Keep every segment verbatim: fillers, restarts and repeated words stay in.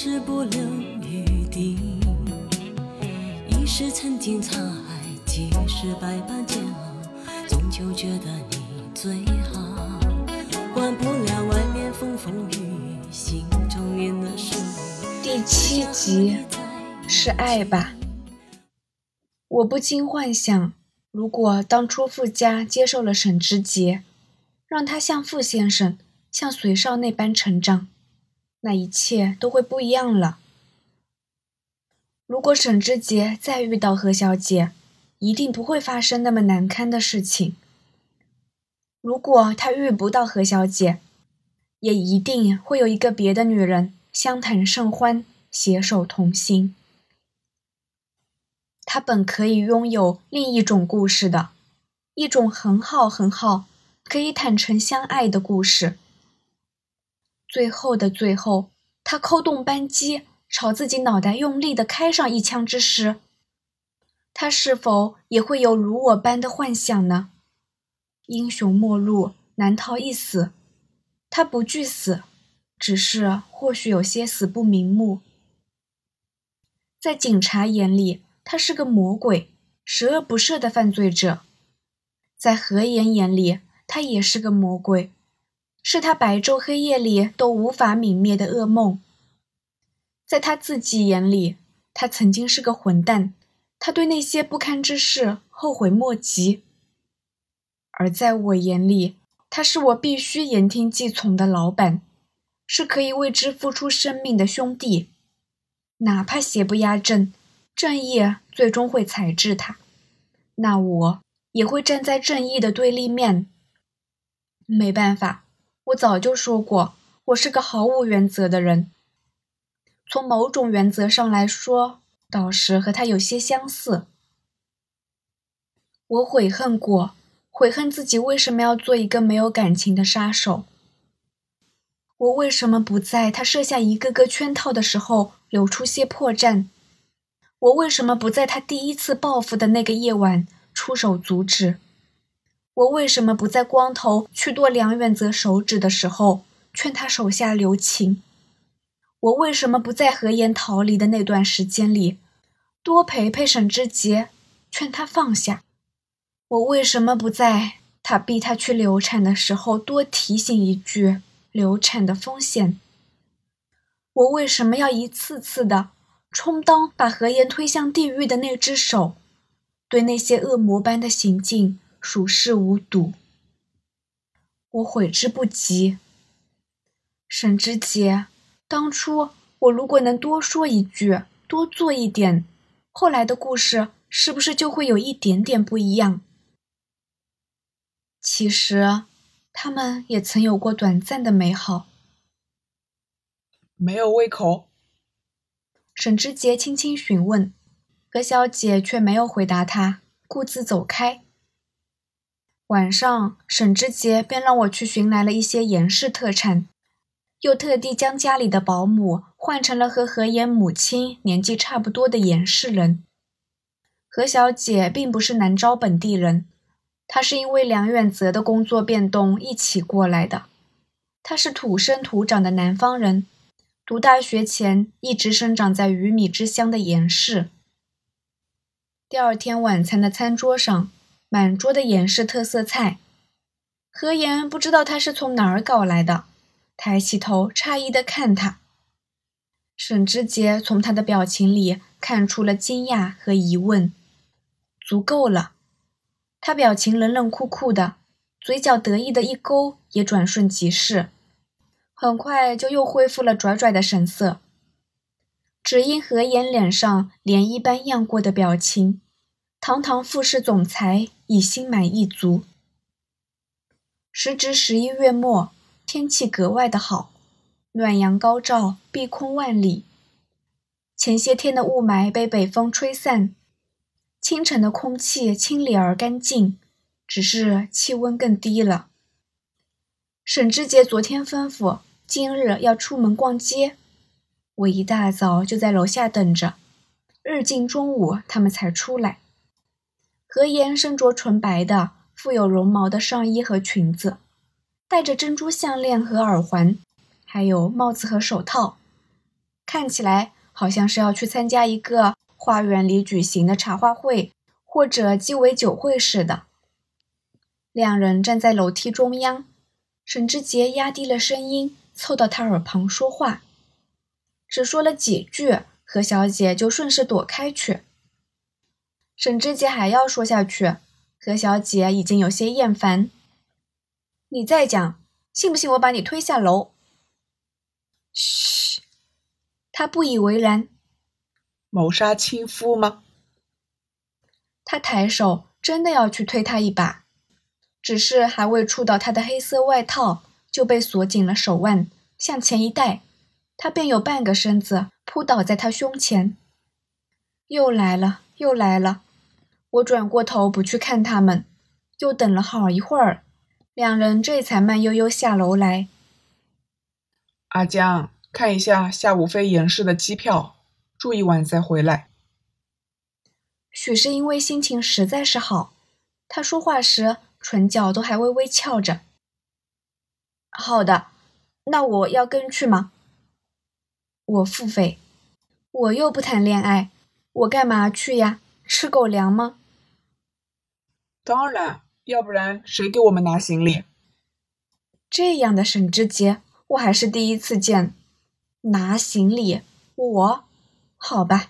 是不留余地，一时曾经沧海，即使百般煎熬，终究觉得你最好。管不了外面风风雨雨，心中念的是你。 第七集是爱吧。我不禁幻想，如果当初傅家接受了沈之杰，让他像傅先生，像隋少那般成长，那一切都会不一样了。如果沈之杰再遇到何小姐，一定不会发生那么难堪的事情。如果他遇不到何小姐，也一定会有一个别的女人相谈甚欢，携手同行。他本可以拥有另一种故事的，一种很好很好，可以坦诚相爱的故事。最后的最后，他扣动扳机，朝自己脑袋用力地开上一枪之时，他是否也会有如我般的幻想呢？英雄末路，难逃一死。他不惧死，只是或许有些死不瞑目。在警察眼里，他是个魔鬼，十恶不赦的犯罪者。在何言眼里，他也是个魔鬼，是他白昼黑夜里都无法泯灭的噩梦。在他自己眼里，他曾经是个混蛋，他对那些不堪之事后悔莫及。而在我眼里，他是我必须言听计从的老板，是可以为之付出生命的兄弟。哪怕邪不压正，正义最终会裁制他，那我也会站在正义的对立面。没办法，我早就说过，我是个毫无原则的人。从某种原则上来说，倒是和他有些相似。我悔恨过，悔恨自己为什么要做一个没有感情的杀手。我为什么不在他设下一个个圈套的时候留出些破绽？我为什么不在他第一次报复的那个夜晚出手阻止？我为什么不在光头去剁梁远泽手指的时候劝他手下留情？我为什么不在何言逃离的那段时间里多陪陪沈之杰，劝他放下？我为什么不在他逼他去流产的时候多提醒一句流产的风险？我为什么要一次次的充当把何言推向地狱的那只手，对那些恶魔般的行径熟视无睹？我悔之不及。沈之杰，当初我如果能多说一句，多做一点，后来的故事是不是就会有一点点不一样？其实他们也曾有过短暂的美好。 没有胃口？ 沈之杰轻轻询问，何小姐却没有回答他，顾自走开。晚上，沈之杰便让我去寻来了一些严氏特产，又特地将家里的保姆换成了和何言母亲年纪差不多的严氏人。何小姐并不是南诏本地人，她是因为梁远泽的工作变动一起过来的。她是土生土长的南方人，读大学前一直生长在鱼米之乡的严氏。第二天晚餐的餐桌上，满桌的严氏特色菜。何言不知道他是从哪儿搞来的，抬起头诧异地看他。沈之杰从他的表情里看出了惊讶和疑问。足够了。他表情冷冷酷酷的，嘴角得意的一勾也转瞬即逝，很快就又恢复了拽拽的神色。只因何言脸上涟漪般漾过的表情，堂堂傅氏总裁已心满意足。时值十一月末，天气格外的好，暖阳高照，碧空万里。前些天的雾霾被北风吹散，清晨的空气清冽而干净，只是气温更低了。沈之杰昨天吩咐今日要出门逛街，我一大早就在楼下等着，日近中午他们才出来。何言身着纯白的富有绒毛的上衣和裙子，戴着珍珠项链和耳环，还有帽子和手套。 看起来好像是要去参加一个花园里举行的茶话会或者鸡尾酒会似的。两人站在楼梯中央，沈之杰压低了声音，凑到他耳旁说话。只说了几句，何小姐就顺势躲开去。沈之杰还要说下去，何小姐已经有些厌烦。你再讲，信不信我把你推下楼？嘘，他不以为然。 谋杀亲夫吗？ 他抬手真的要去推他一把，只是还未触到他的黑色外套，就被锁紧了手腕，向前一带，他便有半个身子扑倒在他胸前。又来了，又来了。我转过头不去看他们，又等了好一会儿，两人这才慢悠悠下楼来。 阿江，看一下下午飞严市的机票，住一晚再回来。 许是因为心情实在是好，他说话时唇角都还微微翘着。好的，那我要跟去吗？我腹诽，我又不谈恋爱，我干嘛去呀？吃狗粮吗？ 当然，要不然谁给我们拿行李？ 这样的沈之杰，我还是第一次见。拿行李？我？好吧。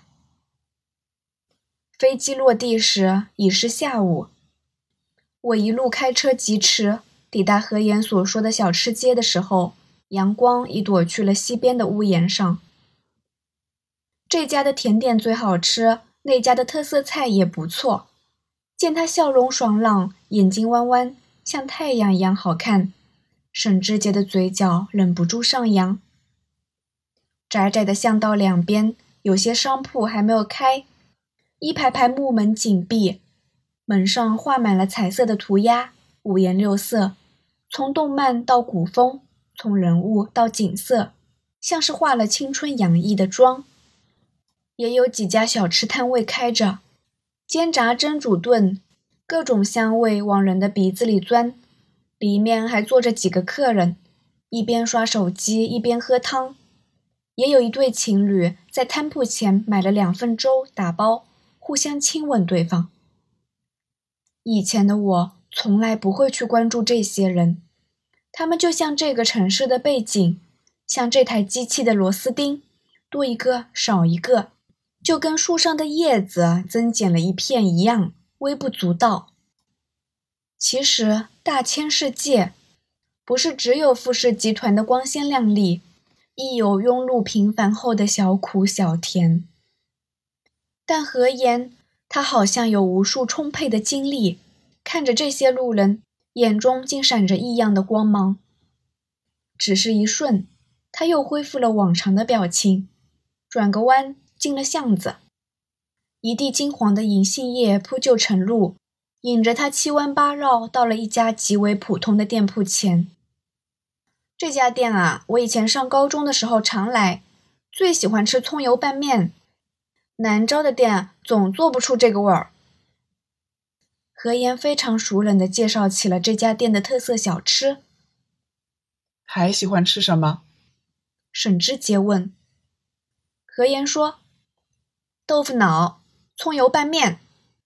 飞机落地时已是下午，我一路开车疾驰，抵达何言所说的小吃街的时候，阳光已躲去了西边的屋檐上。这家的甜点最好吃，那家的特色菜也不错。见他笑容爽朗，眼睛弯弯，像太阳一样好看，沈之杰的嘴角忍不住上扬。窄窄的巷道两边，有些商铺还没有开，一排排木门紧闭，门上画满了彩色的涂鸦，五颜六色，从动漫到古风，从人物到景色，像是画了青春洋溢的妆。也有几家小吃摊位开着，煎炸蒸煮炖，各种香味往人的鼻子里钻。里面还坐着几个客人，一边刷手机一边喝汤。也有一对情侣在摊铺前买了两份粥打包，互相亲吻对方。以前的我从来不会去关注这些人，他们就像这个城市的背景，像这台机器的螺丝钉，多一个少一个，就跟树上的叶子增减了一片一样，微不足道。其实大千世界，不是只有富士集团的光鲜亮丽，亦有庸碌平凡后的小苦小甜。但何言，他好像有无数充沛的精力，看着这些路人，眼中竟闪着异样的光芒。只是一瞬，他又恢复了往常的表情，转个弯进了巷子。一地金黄的银杏叶铺就成路，引着他七弯八绕到了一家极为普通的店铺前。这家店啊，我以前上高中的时候常来，最喜欢吃葱油拌面。南招的店总做不出这个味儿。何言非常熟稔地介绍起了这家店的特色小吃。 还喜欢吃什么？ 沈之杰问。何言说，豆腐脑，葱油拌面。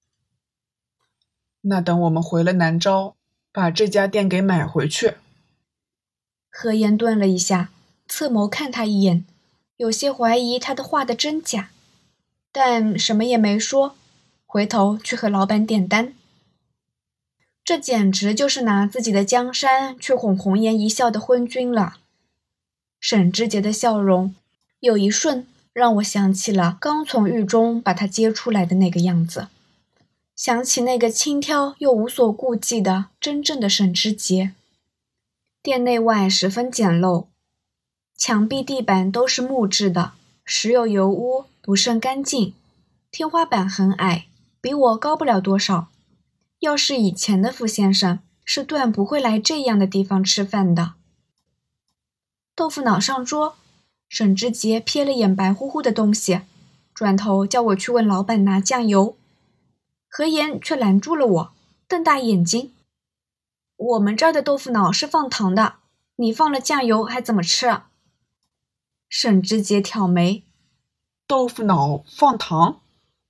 那等我们回了南招，把这家店给买回去。 何言顿了一下，侧眸看他一眼，有些怀疑他的话的真假，但什么也没说，回头去和老板点单。这简直就是拿自己的江山去哄红颜一笑的昏君了。沈之杰的笑容，有一瞬让我想起了刚从狱中把他接出来的那个样子，想起那个轻佻又无所顾忌的真正的沈之杰。店内外十分简陋，墙壁地板都是木质的，时有油污，不甚干净。天花板很矮，比我高不了多少。要是以前的傅先生，是断不会来这样的地方吃饭的。豆腐脑上桌，沈之杰瞥了眼白乎乎的东西，转头叫我去问老板拿酱油。何言却拦住了我，瞪大眼睛。我们这儿的豆腐脑是放糖的，你放了酱油还怎么吃啊？沈之杰挑眉， 豆腐脑放糖？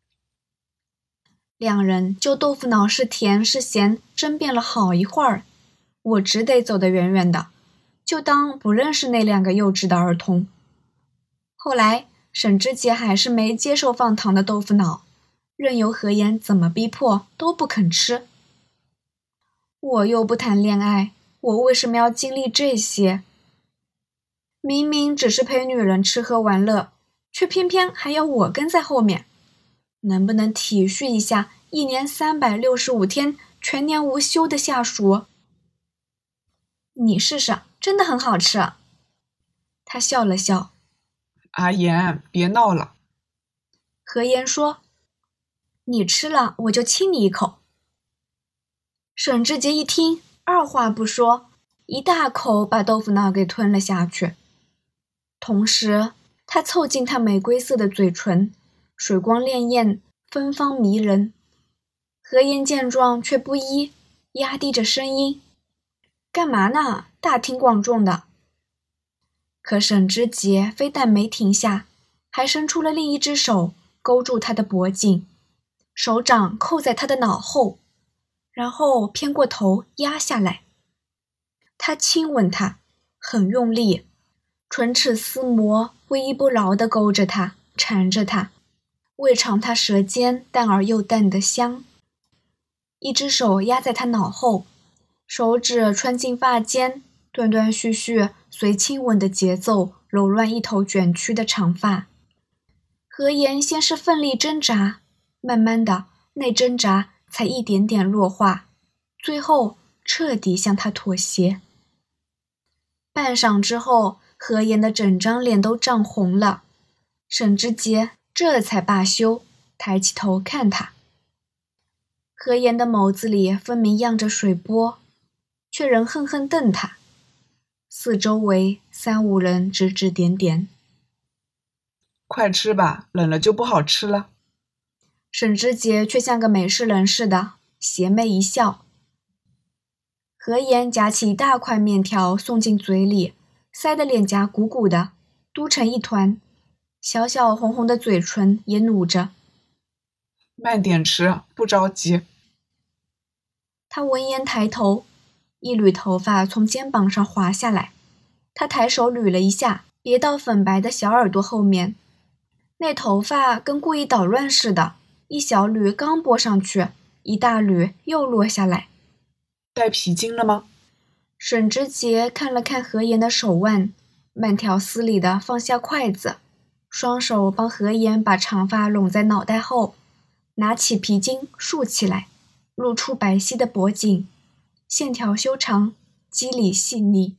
两人就豆腐脑是甜是咸争辩了好一会儿，我只得走得远远的，就当不认识那两个幼稚的儿童。后来沈之杰还是没接受放糖的豆腐脑，任由何言怎么逼迫都不肯吃。我又不谈恋爱，我为什么要经历这些？明明只是陪女人吃喝玩乐，却偏偏还要我跟在后面。能不能体恤一下一年三百六十五天全年无休的下属？你试试，真的很好吃。他笑了笑。 阿言，别闹了。 何言说，你吃了我就亲你一口。沈志杰一听，二话不说，一大口把豆腐脑给吞了下去。同时他凑近他玫瑰色的嘴唇，水光潋滟，芬芳迷人。何言见状却不依，压低着声音，干嘛呢？大庭广众的。可沈之杰非但没停下，还伸出了另一只手勾住他的脖颈，手掌扣在他的脑后，然后偏过头压下来。他亲吻他，很用力，唇齿丝膜不依不饶地勾着他，缠着他，味尝他舌尖淡而又淡的香。一只手压在他脑后，手指穿进发间，断断续续随亲吻的节奏揉乱一头卷曲的长发。何言先是奋力挣扎，慢慢的那挣扎才一点点弱化，最后彻底向他妥协。半晌之后，何言的整张脸都涨红了，沈之杰这才罢休，抬起头看他。何言的眸子里分明漾着水波，却仍恨恨瞪他。四周围三五人指指点点。 快吃吧，冷了就不好吃了。 沈之杰却像个美式人似的，邪魅一笑。何言夹起一大块面条送进嘴里，塞得脸颊鼓鼓的，嘟成一团，小小红红的嘴唇也努着。 慢点吃，不着急。 他闻言抬头，一缕头发从肩膀上滑下来，他抬手捋了一下，别到粉白的小耳朵后面。那头发跟故意捣乱似的，一小缕刚拨上去，一大缕又落下来。 带皮筋了吗？ 沈之杰看了看何言的手腕，慢条斯理地放下筷子，双手帮何言把长发拢在脑袋后，拿起皮筋竖起来，露出白皙的脖颈，线条修长，肌理细腻。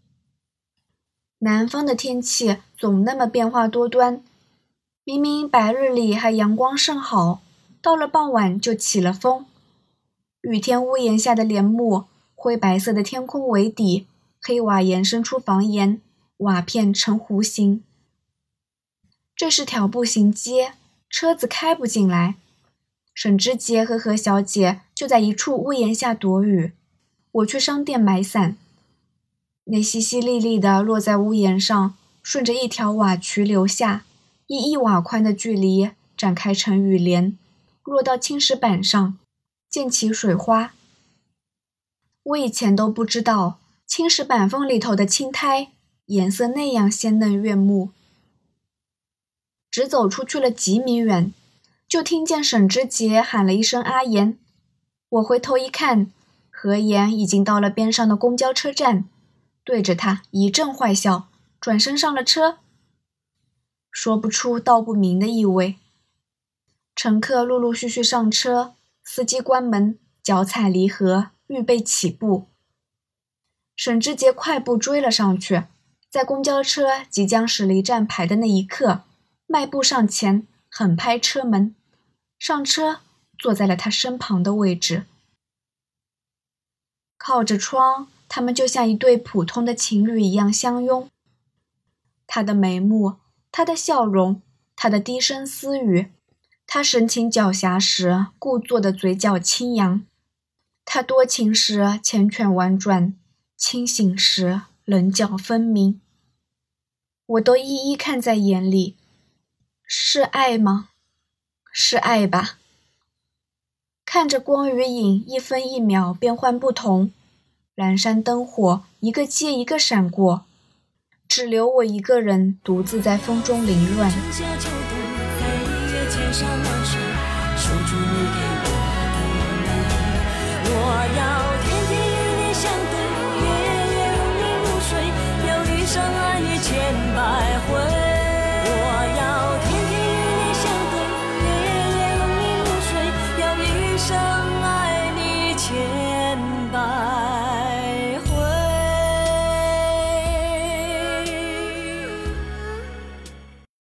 南方的天气总那么变化多端，明明白日里还阳光甚好，到了傍晚就起了风。雨天屋檐下的帘幕，灰白色的天空为底，黑瓦延伸出房檐，瓦片呈弧形。这是条步行街，车子开不进来。沈之杰和何小姐就在一处屋檐下躲雨，我去商店买伞。那淅淅沥沥的落在屋檐上，顺着一条瓦渠流下，以一瓦宽的距离展开成雨帘，落到青石板上，溅起水花。我以前都不知道青石板缝里头的青苔颜色那样鲜嫩悦目。只走出去了几米远，就听见沈之杰喊了一声阿言。我回头一看，何言已经到了边上的公交车站，对着他一阵坏笑，转身上了车。说不出道不明的意味。乘客陆陆续续上车，司机关门，脚踩离合，预备起步。沈之杰快步追了上去，在公交车即将驶离站牌的那一刻，迈步上前，狠拍车门，上车，坐在了他身旁的位置。靠着窗，他们就像一对普通的情侣一样相拥。他的眉目，他的笑容，他的低声私语，他神情狡黠时故作的嘴角轻扬，他多情时缱绻婉转，清醒时棱角分明，我都一一看在眼里。 是爱吗？是爱吧。看着光与影一分一秒变幻不同，阑珊灯火一个接一个闪过，只留我一个人独自在风中凌乱。 春夏秋冬，在月前上